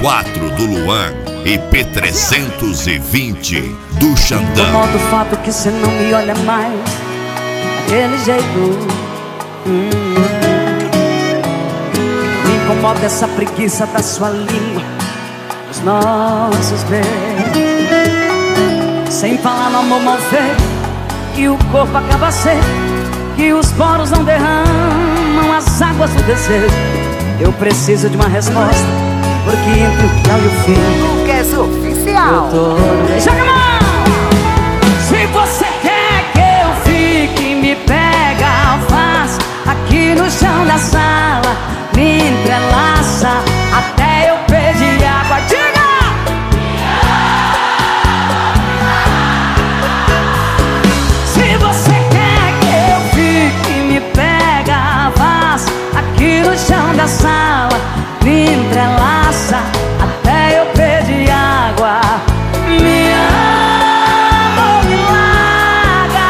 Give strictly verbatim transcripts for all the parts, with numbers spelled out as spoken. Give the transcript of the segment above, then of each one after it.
quatro do Luan e P trezentos e vinte do Xandão. Incomoda o fato que cê não me olha mais daquele jeito. hum. Me incomoda essa preguiça da sua língua, os nossos beijos. Sem falar no amor mal feito, que o corpo acaba seco, que os poros não derramam as águas do desejo. Eu preciso de uma resposta, porque entre o tchau e o fim, Lucas Oficial. eu tô no meio. Joga a mão! Se você quer que eu fique, me pega, faz aqui no chão da sala, me entrelaça até eu pedir água. Diga! Se você quer que eu fique, me pega, faz aqui no chão da sala, me entrelaça até eu pedir água. Me ama ou me larga.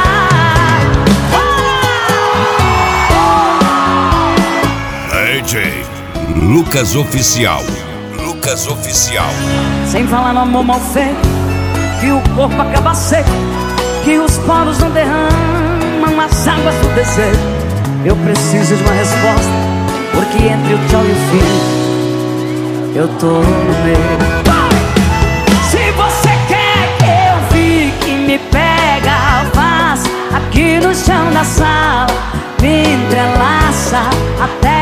D J Lucas Oficial. Lucas Oficial. Sem falar no amor mal feito, que o corpo acaba seco, que os poros não derramam as águas do desejo. Eu preciso de uma resposta, porque entre o tchau e o fim, eu tô no meio. Se você quer que eu fique, me pega, faz aqui no chão da sala, me entrelaça até